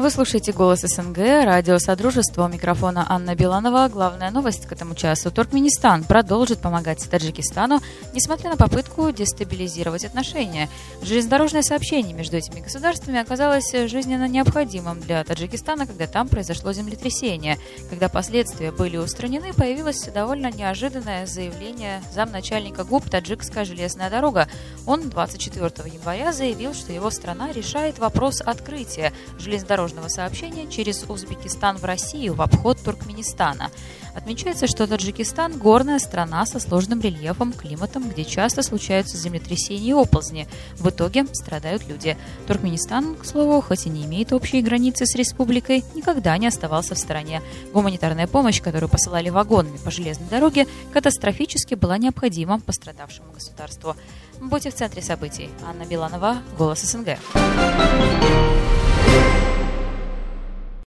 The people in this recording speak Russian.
Вы слушаете «Голос СНГ», радио «Содружество», у микрофона Анна Биланова. Главная новость к этому часу. Туркменистан продолжит помогать Таджикистану, несмотря на попытку дестабилизировать отношения. Железнодорожное сообщение между этими государствами оказалось жизненно необходимым для Таджикистана, когда там произошло землетрясение. Когда последствия были устранены, появилось довольно неожиданное заявление замначальника ГУП «Таджикская железная дорога». Он 24 января заявил, что его страна решает вопрос открытия железнодорожного сообщения через Узбекистан в Россию в обход Туркменистана. Отмечается, что Таджикистан – горная страна со сложным рельефом, климатом, где часто случаются землетрясения и оползни. В итоге страдают люди. Туркменистан, к слову, хоть и не имеет общей границы с республикой, никогда не оставался в стороне. Гуманитарная помощь, которую посылали вагонами по железной дороге, катастрофически была необходима пострадавшему государству. Будьте в центре событий. Анна Биланова, «Голос СНГ».